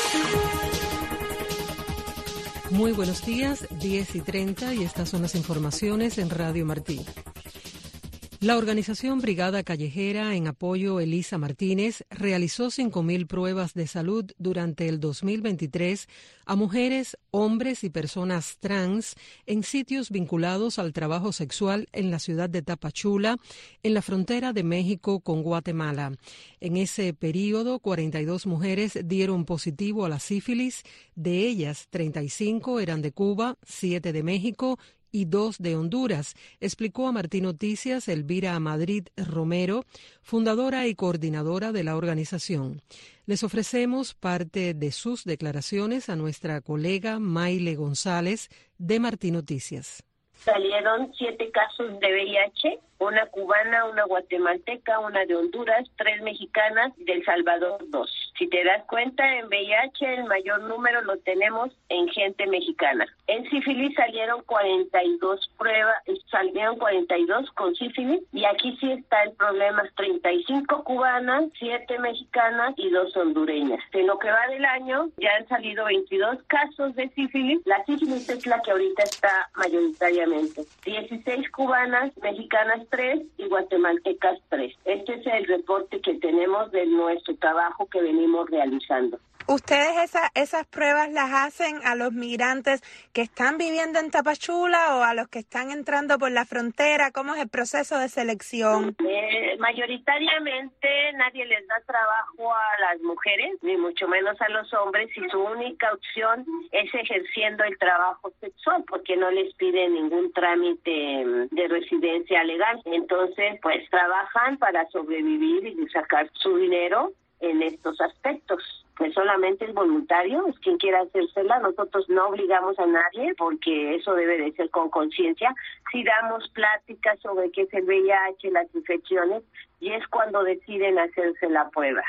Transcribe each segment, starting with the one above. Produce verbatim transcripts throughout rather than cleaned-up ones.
Muy buenos días, diez y treinta, y estas son las informaciones en Radio Martí. La organización Brigada Callejera, en apoyo a Elisa Martínez, realizó cinco mil pruebas de salud durante el dos mil veintitrés a mujeres, hombres y personas trans en sitios vinculados al trabajo sexual en la ciudad de Tapachula, en la frontera de México con Guatemala. En ese periodo, cuarenta y dos mujeres dieron positivo a la sífilis. De ellas, treinta y cinco eran de Cuba, siete de México y dos de Honduras, explicó a Martí Noticias Elvira Madrid Romero, fundadora y coordinadora de la organización. Les ofrecemos parte de sus declaraciones a nuestra colega Maile González de Martí Noticias. Salieron siete casos de V I H, una cubana, una guatemalteca, una de Honduras, tres mexicanas, de El Salvador dos. Si te das cuenta, en V I H el mayor número lo tenemos en gente mexicana. En sífilis salieron cuarenta y dos pruebas, salieron cuarenta y dos con sífilis, y aquí sí está el problema, treinta y cinco cubanas, siete mexicanas y dos hondureñas. En lo que va del año ya han salido veintidós casos de sífilis. La sífilis es la que ahorita está mayoritariamente. dieciséis cubanas, mexicanas tres y guatemaltecas tres. Este es el reporte que tenemos de nuestro trabajo que venimos realizando. ¿Ustedes esa, esas pruebas las hacen a los migrantes que están viviendo en Tapachula o a los que están entrando por la frontera? ¿Cómo es el proceso de selección? Eh, mayoritariamente nadie les da trabajo a las mujeres, ni mucho menos a los hombres, y su única opción es ejerciendo el trabajo sexual, porque no les piden ningún trámite de residencia legal. Entonces, pues trabajan para sobrevivir y sacar su dinero en estos aspectos. Pues solamente es voluntario, es quien quiera hacérsela. Nosotros no obligamos a nadie porque eso debe de ser con conciencia. Si damos pláticas sobre qué es el V I H, las infecciones, y es cuando deciden hacerse la prueba.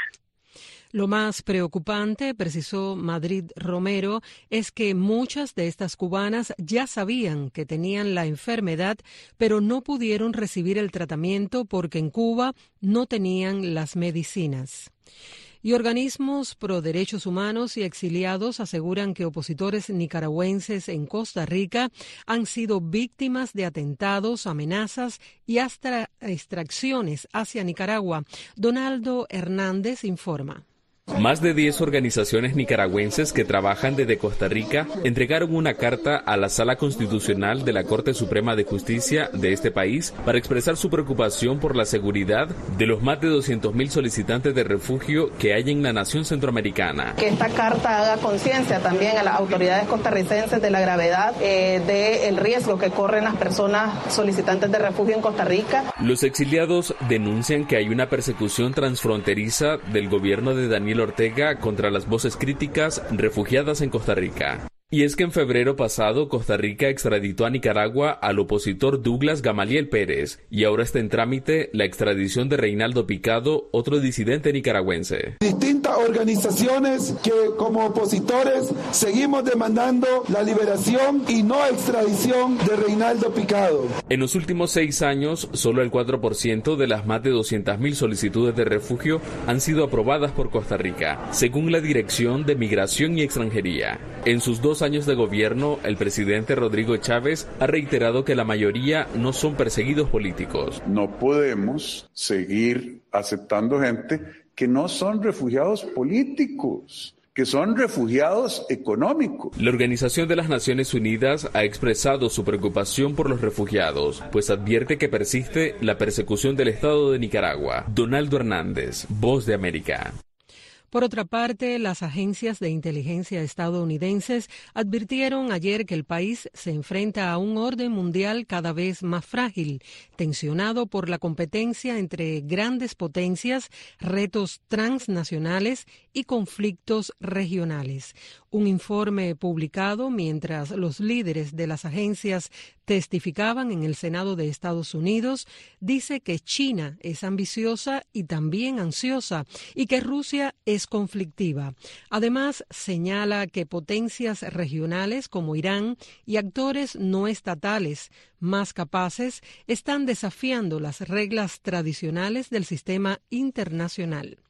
Lo más preocupante, precisó Madrid Romero, es que muchas de estas cubanas ya sabían que tenían la enfermedad, pero no pudieron recibir el tratamiento porque en Cuba no tenían las medicinas. Y organismos pro derechos humanos y exiliados aseguran que opositores nicaragüenses en Costa Rica han sido víctimas de atentados, amenazas y hasta extracciones hacia Nicaragua. Donaldo Hernández informa. Más de diez organizaciones nicaragüenses que trabajan desde Costa Rica entregaron una carta a la Sala Constitucional de la Corte Suprema de Justicia de este país para expresar su preocupación por la seguridad de los más de doscientos mil solicitantes de refugio que hay en la nación centroamericana. Que esta carta haga conciencia también a las autoridades costarricenses de la gravedad eh, del riesgo que corren las personas solicitantes de refugio en Costa Rica. Los exiliados denuncian que hay una persecución transfronteriza del gobierno de Daniel Ortega contra las voces críticas refugiadas en Costa Rica. Y es que en febrero pasado Costa Rica extraditó a Nicaragua al opositor Douglas Gamaliel Pérez y ahora está en trámite la extradición de Reinaldo Picado, otro disidente nicaragüense. Distintas organizaciones que como opositores seguimos demandando la liberación y no extradición de Reinaldo Picado. En los últimos seis años, solo el cuatro por ciento de las más de doscientas mil solicitudes de refugio han sido aprobadas por Costa Rica, según la Dirección de Migración y Extranjería. En sus dos años de gobierno, el presidente Rodrigo Chávez ha reiterado que la mayoría no son perseguidos políticos. No podemos seguir aceptando gente que no son refugiados políticos, que son refugiados económicos. La Organización de las Naciones Unidas ha expresado su preocupación por los refugiados, pues advierte que persiste la persecución del Estado de Nicaragua. Donaldo Hernández, Voz de América. Por otra parte, las agencias de inteligencia estadounidenses advirtieron ayer que el país se enfrenta a un orden mundial cada vez más frágil, tensionado por la competencia entre grandes potencias, retos transnacionales y conflictos regionales. Un informe publicado mientras los líderes de las agencias testificaban en el Senado de Estados Unidos dice que China es ambiciosa y también ansiosa y que Rusia es conflictiva. Además, señala que potencias regionales como Irán y actores no estatales más capaces están desafiando las reglas tradicionales del sistema internacional.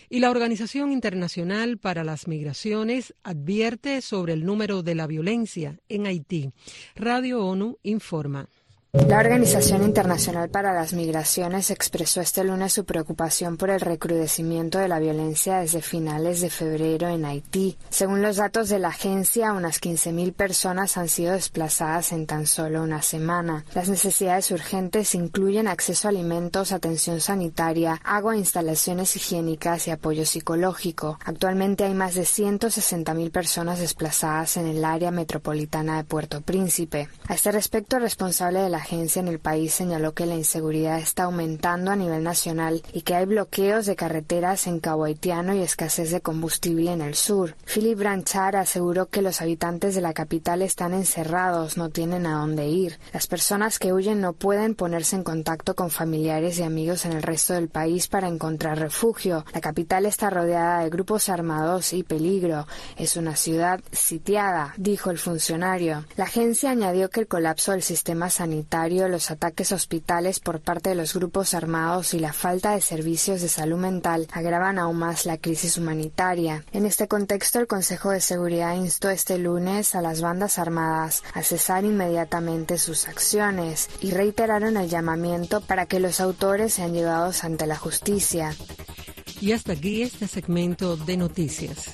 Y la Organización Internacional para las Migraciones advierte sobre el número de la violencia en Haití. Radio ONU informa. La Organización Internacional para las Migraciones expresó este lunes su preocupación por el recrudecimiento de la violencia desde finales de febrero en Haití. Según los datos de la agencia, unas quince mil personas han sido desplazadas en tan solo una semana. Las necesidades urgentes incluyen acceso a alimentos, atención sanitaria, agua, instalaciones higiénicas y apoyo psicológico. Actualmente hay más de ciento sesenta mil personas desplazadas en el área metropolitana de Puerto Príncipe. A este respecto, el responsable de la agencia en el país señaló que la inseguridad está aumentando a nivel nacional y que hay bloqueos de carreteras en Cabo Haitiano y escasez de combustible en el sur. Philip Branchard aseguró que los habitantes de la capital están encerrados, no tienen a dónde ir. Las personas que huyen no pueden ponerse en contacto con familiares y amigos en el resto del país para encontrar refugio. La capital está rodeada de grupos armados y peligro. Es una ciudad sitiada, dijo el funcionario. La agencia añadió que el colapso del sistema sanitario, los ataques a hospitales por parte de los grupos armados y la falta de servicios de salud mental agravan aún más la crisis humanitaria. En este contexto, el Consejo de Seguridad instó este lunes a las bandas armadas a cesar inmediatamente sus acciones y reiteraron el llamamiento para que los autores sean llevados ante la justicia. Y hasta aquí este segmento de noticias.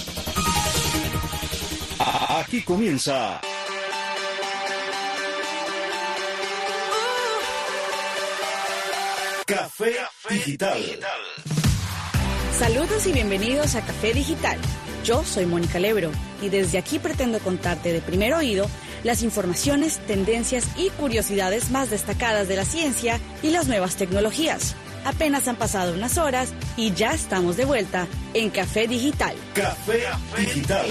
Aquí comienza Café Digital. Saludos y bienvenidos a Café Digital. Yo soy Mónica Lebro y desde aquí pretendo contarte de primer oído las informaciones, tendencias y curiosidades más destacadas de la ciencia y las nuevas tecnologías. Apenas han pasado unas horas y ya estamos de vuelta en Café Digital. Café Digital.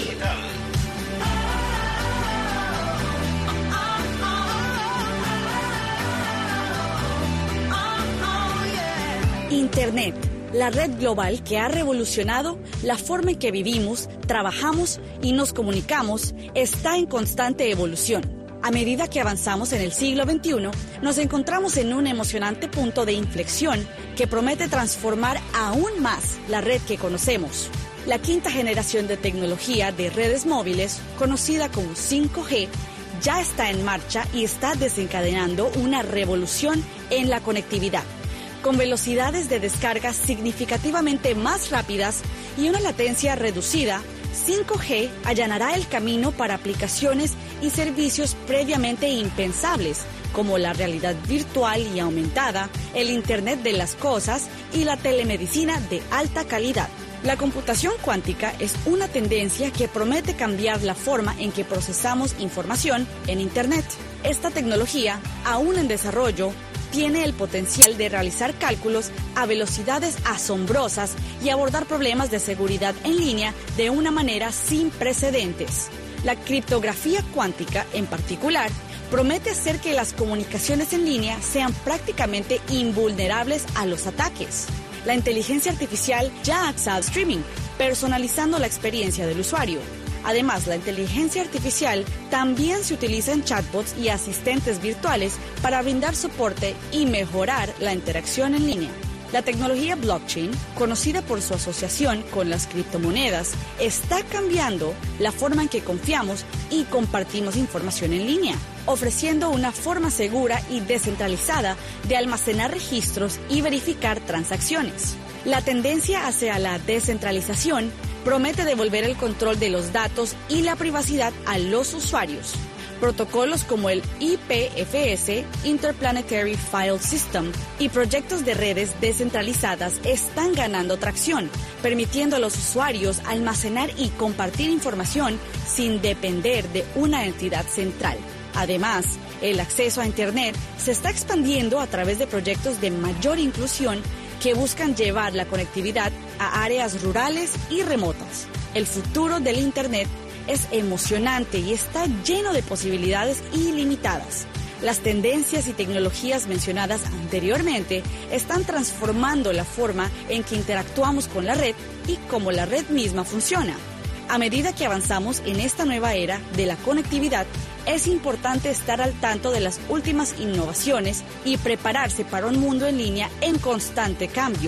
Internet, la red global que ha revolucionado la forma en que vivimos, trabajamos y nos comunicamos, está en constante evolución. A medida que avanzamos en el siglo veintiuno, nos encontramos en un emocionante punto de inflexión que promete transformar aún más la red que conocemos. La quinta generación de tecnología de redes móviles, conocida como cinco G, ya está en marcha y está desencadenando una revolución en la conectividad. Con velocidades de descarga significativamente más rápidas y una latencia reducida, cinco G allanará el camino para aplicaciones y servicios previamente impensables, como la realidad virtual y aumentada, el Internet de las cosas y la telemedicina de alta calidad. La computación cuántica es una tendencia que promete cambiar la forma en que procesamos información en Internet. Esta tecnología, aún en desarrollo, tiene el potencial de realizar cálculos a velocidades asombrosas y abordar problemas de seguridad en línea de una manera sin precedentes. La criptografía cuántica, en particular, promete hacer que las comunicaciones en línea sean prácticamente invulnerables a los ataques. La inteligencia artificial ya hace streaming, personalizando la experiencia del usuario. Además, la inteligencia artificial también se utiliza en chatbots y asistentes virtuales para brindar soporte y mejorar la interacción en línea. La tecnología blockchain, conocida por su asociación con las criptomonedas, está cambiando la forma en que confiamos y compartimos información en línea, ofreciendo una forma segura y descentralizada de almacenar registros y verificar transacciones. La tendencia hacia la descentralización promete devolver el control de los datos y la privacidad a los usuarios. Protocolos como el I P F S, Interplanetary File System, y proyectos de redes descentralizadas están ganando tracción, permitiendo a los usuarios almacenar y compartir información sin depender de una entidad central. Además, el acceso a Internet se está expandiendo a través de proyectos de mayor inclusión que buscan llevar la conectividad a áreas rurales y remotas. El futuro del Internet es emocionante y está lleno de posibilidades ilimitadas. Las tendencias y tecnologías mencionadas anteriormente están transformando la forma en que interactuamos con la red y cómo la red misma funciona. A medida que avanzamos en esta nueva era de la conectividad, es importante estar al tanto de las últimas innovaciones y prepararse para un mundo en línea en constante cambio.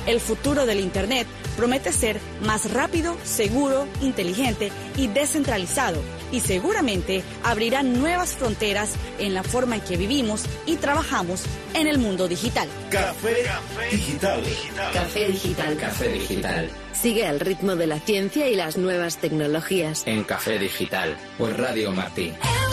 El futuro del Internet promete ser más rápido, seguro, inteligente y descentralizado, y seguramente abrirá nuevas fronteras en la forma en que vivimos y trabajamos en el mundo digital. Café Digital. Café Digital. Café Digital. Sigue el ritmo de la ciencia y las nuevas tecnologías. En Café Digital, por Radio Martí.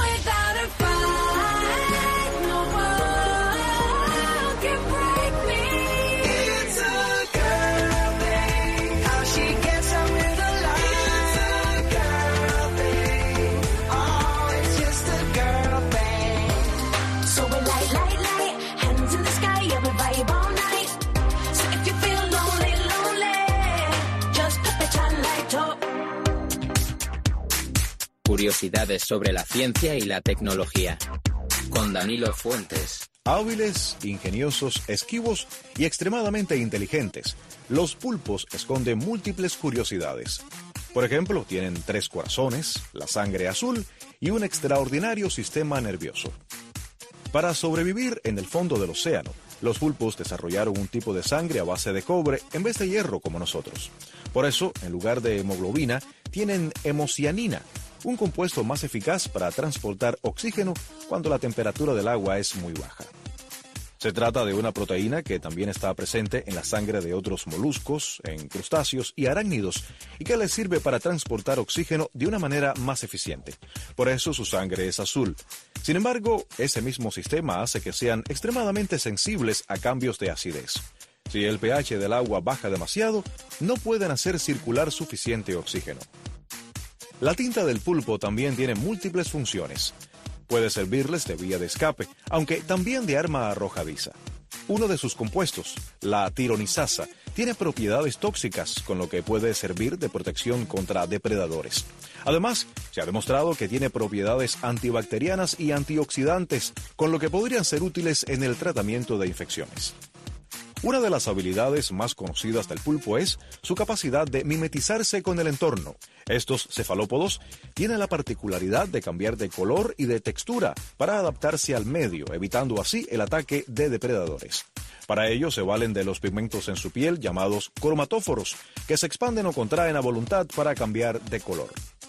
Curiosidades sobre la ciencia y la tecnología. Con Danilo Fuentes. Hábiles, ingeniosos, esquivos y extremadamente inteligentes, los pulpos esconden múltiples curiosidades. Por ejemplo, tienen tres corazones, la sangre azul y un extraordinario sistema nervioso. Para sobrevivir en el fondo del océano, los pulpos desarrollaron un tipo de sangre a base de cobre en vez de hierro como nosotros. Por eso, en lugar de hemoglobina, tienen hemocianina, un compuesto más eficaz para transportar oxígeno cuando la temperatura del agua es muy baja. Se trata de una proteína que también está presente en la sangre de otros moluscos, en crustáceos y arácnidos, y que les sirve para transportar oxígeno de una manera más eficiente. Por eso su sangre es azul. Sin embargo, ese mismo sistema hace que sean extremadamente sensibles a cambios de acidez. Si el pH del agua baja demasiado, no pueden hacer circular suficiente oxígeno. La tinta del pulpo también tiene múltiples funciones. Puede servirles de vía de escape, aunque también de arma arrojadiza. Uno de sus compuestos, la tironisasa, tiene propiedades tóxicas, con lo que puede servir de protección contra depredadores. Además, se ha demostrado que tiene propiedades antibacterianas y antioxidantes, con lo que podrían ser útiles en el tratamiento de infecciones. Una de las habilidades más conocidas del pulpo es su capacidad de mimetizarse con el entorno. Estos cefalópodos tienen la particularidad de cambiar de color y de textura para adaptarse al medio, evitando así el ataque de depredadores. Para ello se valen de los pigmentos en su piel llamados cromatóforos, que se expanden o contraen a voluntad para cambiar de color.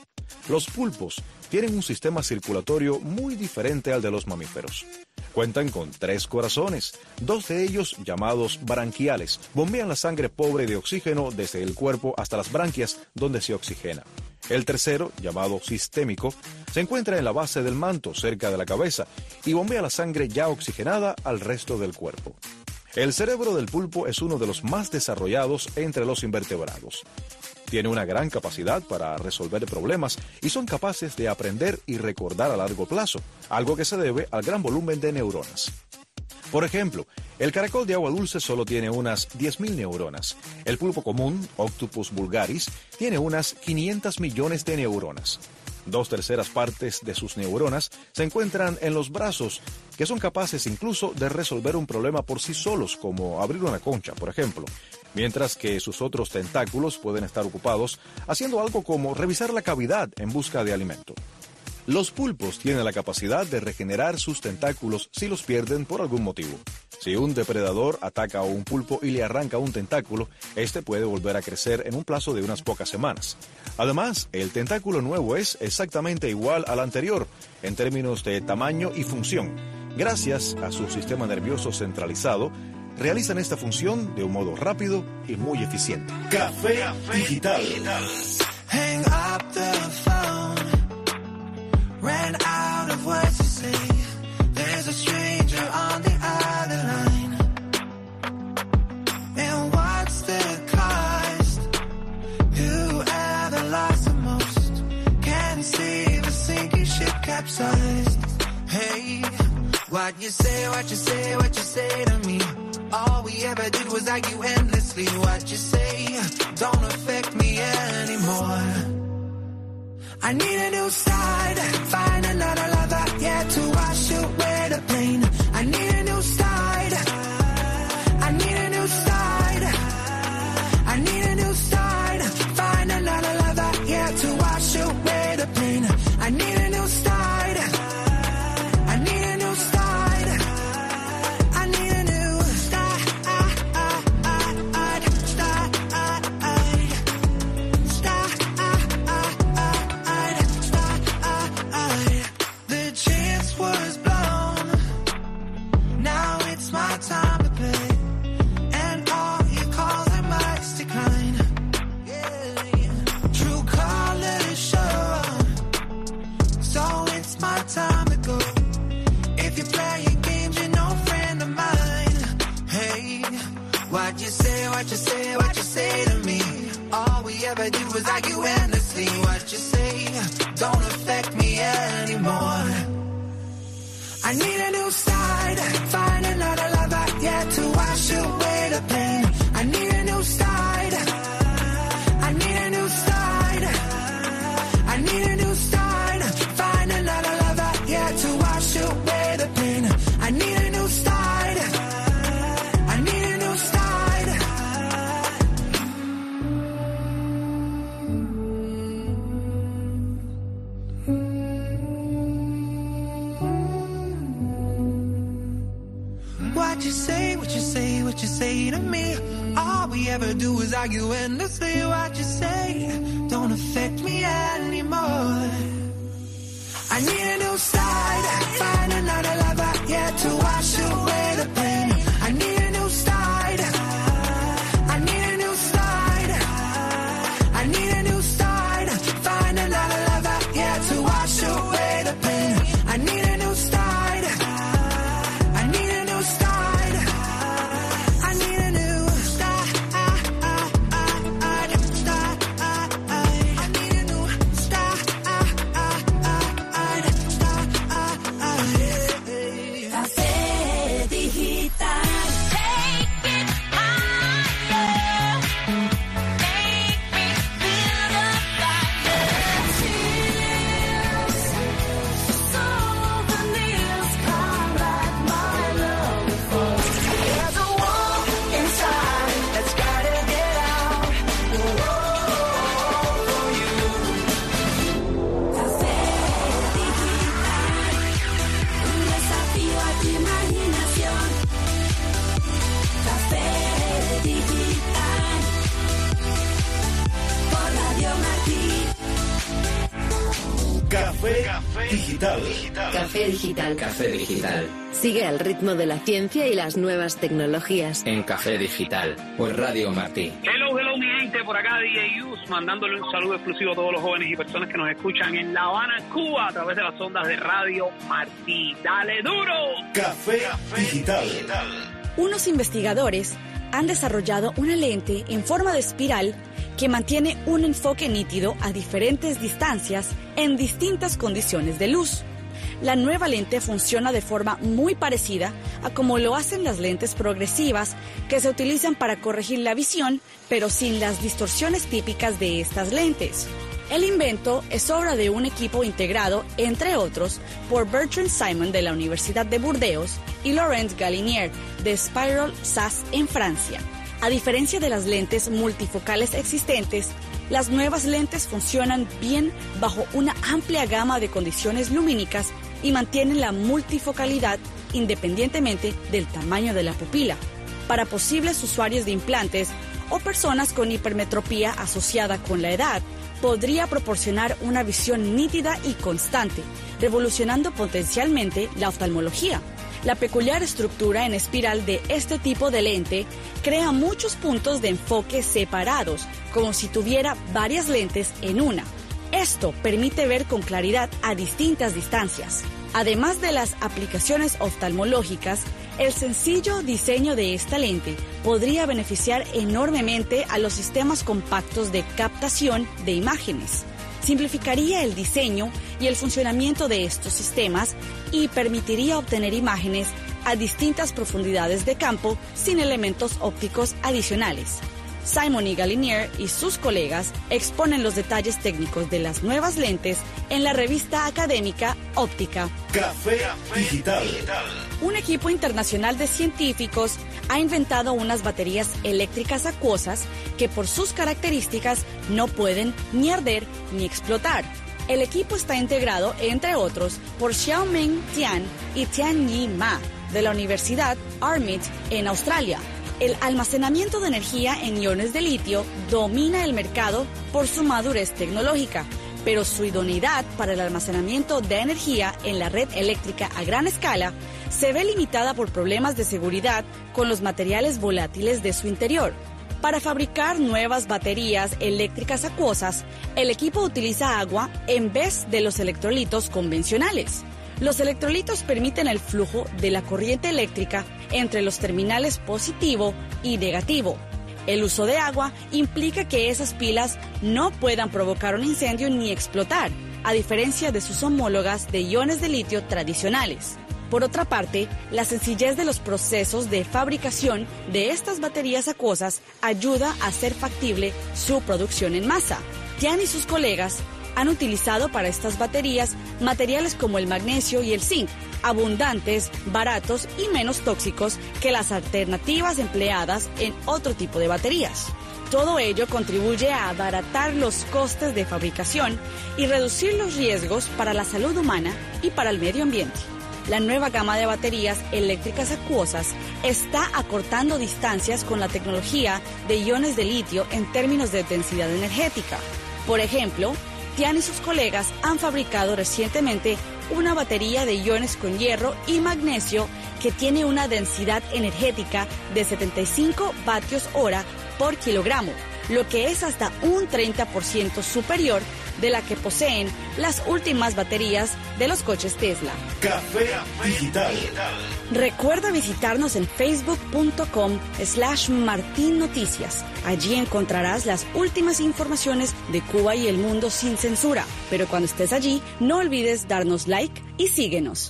Los pulpos tienen un sistema circulatorio muy diferente al de los mamíferos. Cuentan con tres corazones, dos de ellos llamados branquiales, bombean la sangre pobre de oxígeno desde el cuerpo hasta las branquias donde se oxigena. El tercero, llamado sistémico, se encuentra en la base del manto, cerca de la cabeza, y bombea la sangre ya oxigenada al resto del cuerpo. El cerebro del pulpo es uno de los más desarrollados entre los invertebrados. Tiene una gran capacidad para resolver problemas y son capaces de aprender y recordar a largo plazo, algo que se debe al gran volumen de neuronas. Por ejemplo, el caracol de agua dulce solo tiene unas diez mil neuronas. El pulpo común, Octopus vulgaris, tiene unas quinientos millones de neuronas. Dos terceras partes de sus neuronas se encuentran en los brazos, que son capaces incluso de resolver un problema por sí solos, como abrir una concha, por ejemplo, mientras que sus otros tentáculos pueden estar ocupados haciendo algo como revisar la cavidad en busca de alimento. Los pulpos tienen la capacidad de regenerar sus tentáculos si los pierden por algún motivo. Si un depredador ataca a un pulpo y le arranca un tentáculo, este puede volver a crecer en un plazo de unas pocas semanas. Además, el tentáculo nuevo es exactamente igual al anterior, en términos de tamaño y función. Gracias a su sistema nervioso centralizado, realizan esta función de un modo rápido y muy eficiente. Café Digital. Hang up the phone. Ran out of words to say. There's a stranger on the other line. And what's the cost? Whoever lost the most can see the sinking ship capsized. Hey, what you say, what you say, what you say to me? All we ever did was argue endlessly. What you say don't affect me anymore. I need a new start, find another lover, yeah, to wash away the pain. I need a new start, I need a new start, I need a new start, find another lover, yeah, to wash away the pain. I need a new start, I need a new start, I need a new start. what you say, what you say to me. All we ever do is argue endlessly. What you say don't affect me anymore. I need a new start, find another lover, yeah, to wash away the pain. I need a new start, I need a new start, I need a new start, find another lover, yeah, to wash away the pain. I need a new start, I need a new start. What you say, what you say, what you say to me. All we ever do is argue endlessly. What you say don't affect me anymore. I need a new start, find another lover, yeah, to wash away the pain. I need a new start, I need a new start, I need a new start, find another lover, yeah, to wash away the pain. I need a new start, I need a new start, I need a new start, I need a new start. Café Digital. Café Digital. Café Digital. Café Digital. Sigue el ritmo de la ciencia y las nuevas tecnologías en Café Digital por Radio Martí. Hello, hello mi gente, por acá D J Yus, mandándole un saludo exclusivo a todos los jóvenes y personas que nos escuchan en La Habana, Cuba, a través de las ondas de Radio Martí. ¡Dale duro! Café Digital. Unos investigadores han desarrollado una lente en forma de espiral que mantiene un enfoque nítido a diferentes distancias en distintas condiciones de luz. La nueva lente funciona de forma muy parecida a como lo hacen las lentes progresivas que se utilizan para corregir la visión, pero sin las distorsiones típicas de estas lentes. El invento es obra de un equipo integrado, entre otros, por Bertrand Simon de la Universidad de Burdeos y Laurent Galinier de Spiral S A S en Francia. A diferencia de las lentes multifocales existentes, las nuevas lentes funcionan bien bajo una amplia gama de condiciones lumínicas y mantienen la multifocalidad independientemente del tamaño de la pupila. Para posibles usuarios de implantes o personas con hipermetropía asociada con la edad, podría proporcionar una visión nítida y constante, revolucionando potencialmente la oftalmología. La peculiar estructura en espiral de este tipo de lente crea muchos puntos de enfoque separados, como si tuviera varias lentes en una. Esto permite ver con claridad a distintas distancias. Además de las aplicaciones oftalmológicas, el sencillo diseño de esta lente podría beneficiar enormemente a los sistemas compactos de captación de imágenes. Simplificaría el diseño y el funcionamiento de estos sistemas y permitiría obtener imágenes a distintas profundidades de campo sin elementos ópticos adicionales. Simon y Galinier y sus colegas exponen los detalles técnicos de las nuevas lentes en la revista académica Óptica. Café Digital. Un equipo internacional de científicos ha inventado unas baterías eléctricas acuosas que por sus características no pueden ni arder ni explotar. El equipo está integrado, entre otros, por Xiaoming Tian y Tianyi Ma de la Universidad Armit en Australia. El almacenamiento de energía en iones de litio domina el mercado por su madurez tecnológica, pero su idoneidad para el almacenamiento de energía en la red eléctrica a gran escala se ve limitada por problemas de seguridad con los materiales volátiles de su interior. Para fabricar nuevas baterías eléctricas acuosas, el equipo utiliza agua en vez de los electrolitos convencionales. Los electrolitos permiten el flujo de la corriente eléctrica entre los terminales positivo y negativo. El uso de agua implica que esas pilas no puedan provocar un incendio ni explotar, a diferencia de sus homólogas de iones de litio tradicionales. Por otra parte, la sencillez de los procesos de fabricación de estas baterías acuosas ayuda a hacer factible su producción en masa. Tian y sus colegas han utilizado para estas baterías materiales como el magnesio y el zinc, abundantes, baratos y menos tóxicos que las alternativas empleadas en otro tipo de baterías. Todo ello contribuye a abaratar los costes de fabricación y reducir los riesgos para la salud humana y para el medio ambiente. La nueva gama de baterías eléctricas acuosas está acortando distancias con la tecnología de iones de litio en términos de densidad energética. Por ejemplo, Tian y sus colegas han fabricado recientemente una batería de iones con hierro y magnesio que tiene una densidad energética de setenta y cinco vatios hora por kilogramo, lo que es hasta un treinta por ciento superior de la que poseen las últimas baterías de los coches Tesla. Café Digital. Recuerda visitarnos en facebook.com slash Martín Noticias. Allí encontrarás las últimas informaciones de Cuba y el mundo sin censura. Pero cuando estés allí, no olvides darnos like y síguenos.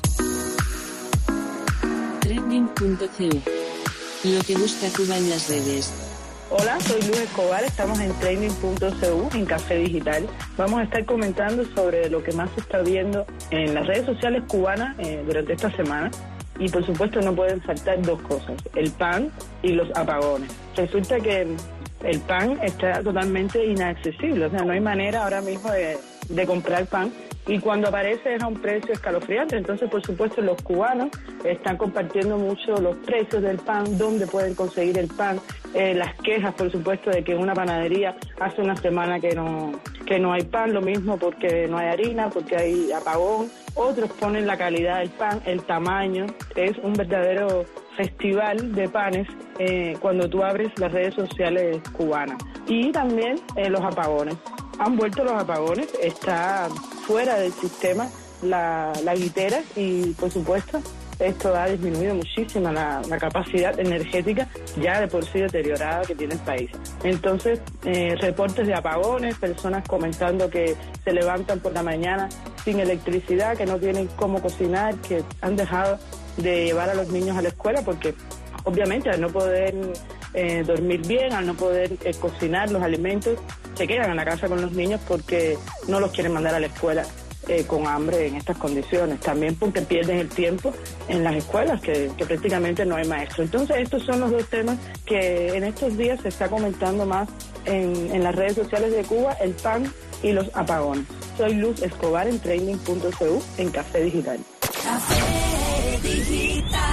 Trending punto c u. Lo que busca Cuba en las redes. Hola, soy Luz Escobar, estamos en trending punto c u, en Café Digital. Vamos a estar comentando sobre lo que más se está viendo en las redes sociales cubanas eh, durante esta semana. Y por supuesto no pueden faltar dos cosas, el pan y los apagones. Resulta que el pan está totalmente inaccesible, o sea, no hay manera ahora mismo de, de comprar pan. Y cuando aparece es a un precio escalofriante. Entonces, por supuesto, los cubanos están compartiendo mucho los precios del pan, dónde pueden conseguir el pan, eh, las quejas, por supuesto, de que en una panadería hace una semana que no, que no hay pan, lo mismo porque no hay harina, porque hay apagón. Otros ponen la calidad del pan, el tamaño. Es un verdadero festival de panes eh, cuando tú abres las redes sociales cubanas. Y también eh, los apagones. Han vuelto los apagones, está fuera del sistema la, la guitera y, por supuesto, esto ha disminuido muchísimo la, la capacidad energética ya de por sí deteriorada que tiene el país. Entonces, eh, reportes de apagones, personas comentando que se levantan por la mañana sin electricidad, que no tienen cómo cocinar, que han dejado de llevar a los niños a la escuela porque, obviamente, al no poder eh, dormir bien, al no poder eh, cocinar los alimentos, se quedan en la casa con los niños porque no los quieren mandar a la escuela eh, con hambre en estas condiciones. También porque pierden el tiempo en las escuelas, que, que prácticamente no hay maestros. Entonces, estos son los dos temas que en estos días se está comentando más en, en las redes sociales de Cuba, el pan y los apagones. Soy Luz Escobar en trending punto c u, en Café Digital. Café Digital.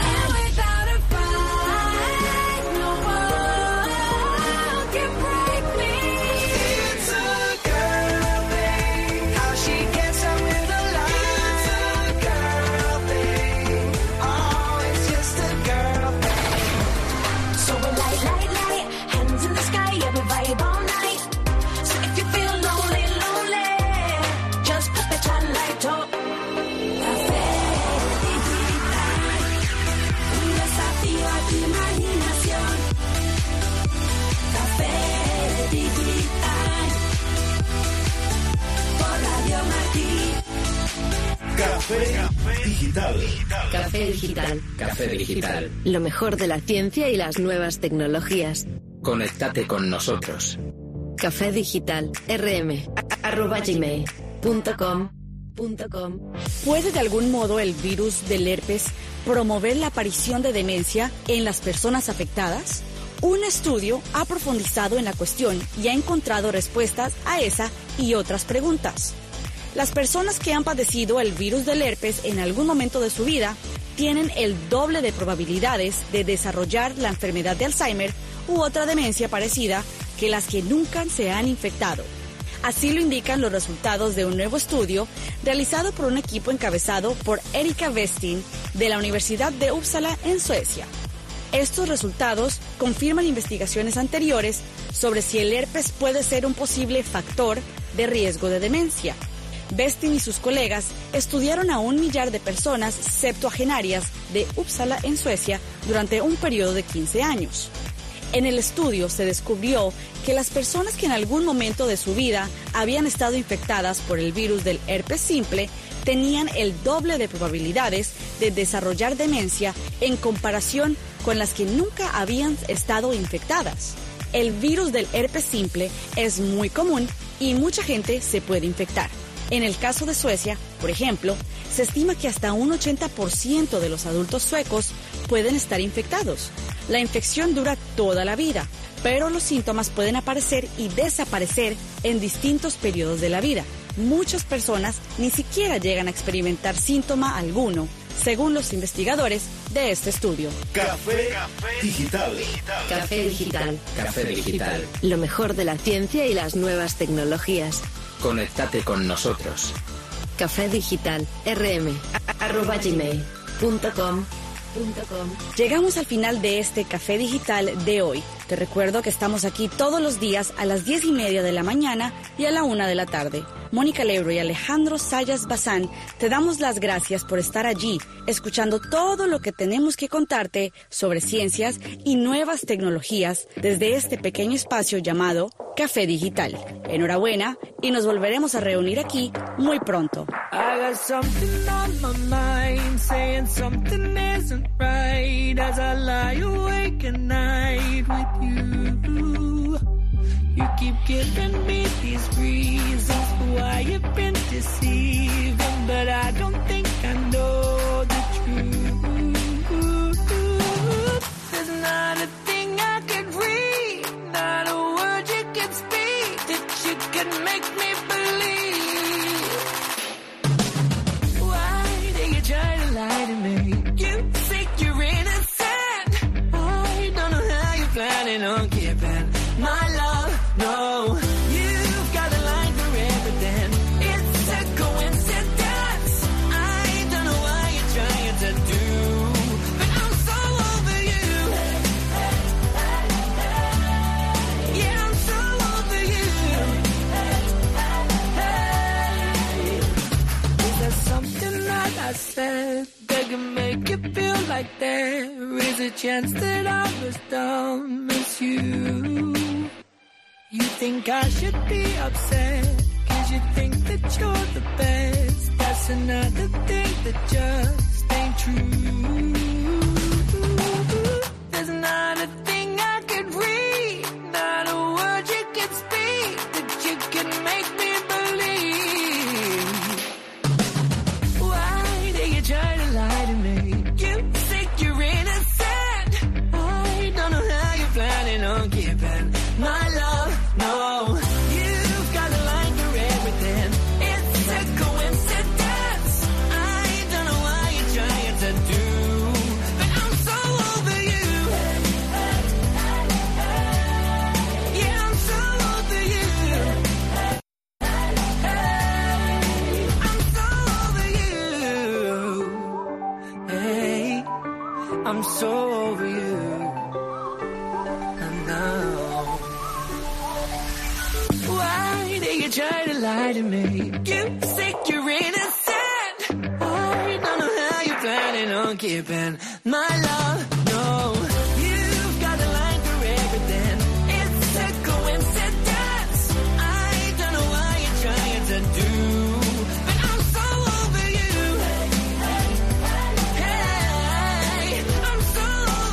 Café Digital. Café Digital. Café Digital. Lo mejor de la ciencia y las nuevas tecnologías. Conéctate con nosotros. Café Digital. rm arroba gmail punto com punto com. ¿Puede de algún modo el virus del herpes promover la aparición de demencia en las personas afectadas? Un estudio ha profundizado en la cuestión y ha encontrado respuestas a esa y otras preguntas. Las personas que han padecido el virus del herpes en algún momento de su vida tienen el doble de probabilidades de desarrollar la enfermedad de Alzheimer u otra demencia parecida que las que nunca se han infectado. Así lo indican los resultados de un nuevo estudio realizado por un equipo encabezado por Erika Westin de la Universidad de Uppsala en Suecia. Estos resultados confirman investigaciones anteriores sobre si el herpes puede ser un posible factor de riesgo de demencia. Westin y sus colegas estudiaron a un millar de personas septuagenarias de Uppsala en Suecia durante un periodo de quince años. En el estudio se descubrió que las personas que en algún momento de su vida habían estado infectadas por el virus del herpes simple tenían el doble de probabilidades de desarrollar demencia en comparación con las que nunca habían estado infectadas. El virus del herpes simple es muy común y mucha gente se puede infectar. En el caso de Suecia, por ejemplo, se estima que hasta un ochenta por ciento de los adultos suecos pueden estar infectados. La infección dura toda la vida, pero los síntomas pueden aparecer y desaparecer en distintos periodos de la vida. Muchas personas ni siquiera llegan a experimentar síntoma alguno, según los investigadores de este estudio. Café Digital. Café Digital. Café Digital. Lo mejor de la ciencia y las nuevas tecnologías. Conéctate con nosotros. Café Digital. rm arroba gmail punto com. Llegamos al final de este Café Digital de hoy. Te recuerdo que estamos aquí todos los días a las diez y media de la mañana y a la una de la tarde. Mónica Lebro y Alejandro Sayas Bazán, te damos las gracias por estar allí, escuchando todo lo que tenemos que contarte sobre ciencias y nuevas tecnologías desde este pequeño espacio llamado Café Digital. Enhorabuena y nos volveremos a reunir aquí muy pronto. I got something on my mind, saying something isn't right as I lie awake at night with you. You keep giving me these reasons why you've been deceiving, but I don't think I know the truth. There's not a thing I could read, not a word you could speak that you could make me believe. Why do you try to lie to me? You think you're innocent. I don't know how you're planning on keeping my love. No, you've got a line for everything. It's a coincidence. I don't know why you're trying to do, but I'm so over you. Yeah, I'm so over you. Is there something that I said that can make you feel like there is a chance that I was dumb as you? You think I should be upset, cause you think that you're the best. That's another thing that just ain't true. There's not a thing I could read, not a word you could speak that you could make me believe. Why do you try to lie to me? You think you're innocent. I don't know how you're planning on keeping my love. No, you've got a line for everything. It's a coincidence. I don't know why you're trying to do, but I'm so over you. Yeah, I'm so over you. I'm so over you. Hey, I'm so over you. I know. Why do you try to lie to me? You think you're innocent. I don't know how you're planning on keeping my love. No.